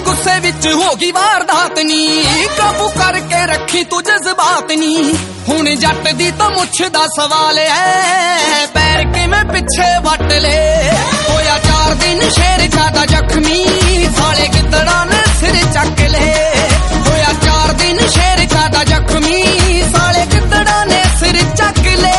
गुस्से विच होगी वारदात नी, काबू करके रखी तू जज्बात नी। हुण जट दी तां मुछ दा सवाल है, पैर किवें पिछे वट ले। होया 4 दिन शेर ज्यादा जख्मी, साले गिद्दड़ा ने सिर चक ले। होया 4 दिन शेर ज्यादा जख्मी, साले गिद्दड़ा ने सिर चक ले।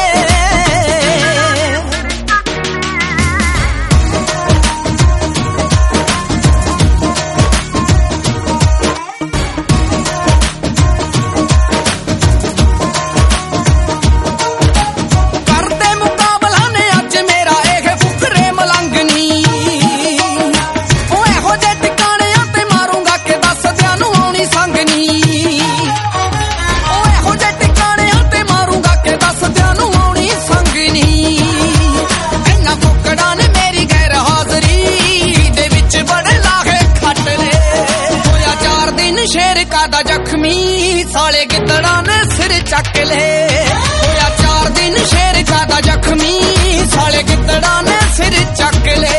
शेर कादा जख्मी, साले गिद्दड़ा ने सिर चक ले। होया 4 दिन शेर कादा जख्मी, साले गिद्दड़ा ने सिर चक ले।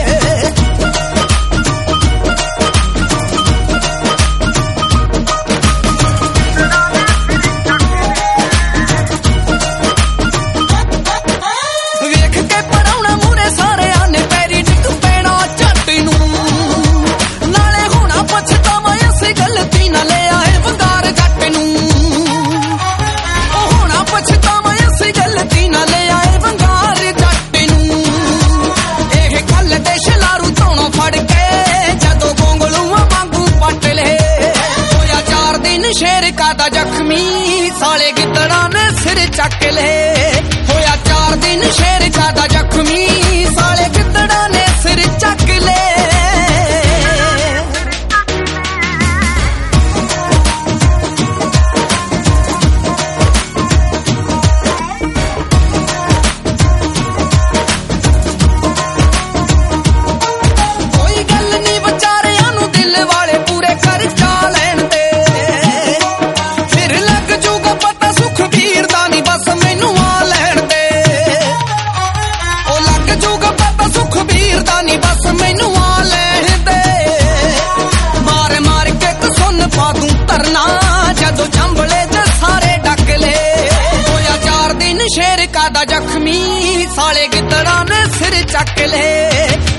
वेख के पड़ाउणा मूरे सारे आने पैरी डिग पैना झट नूं, नाले होना पछतावा गलती ना ले आए वंगार जट नूं। होना पछतावा असी गलती ना ले आए वंगार जट नूं। एह गल ते शलारू धोणों फड़ के जदों गोंगलूआं वांगू पट ले। होया 4 दिन शेर कादा जख्मी, साले गिद्दड़ा ने सिर चक ले। होया 4 दिन शेर कादा जख्मी, साले गिद्दड़ा ने सिर चक ले। शेर कादा जख्मी, साले गिद्दड़ा ने सिर चक ले।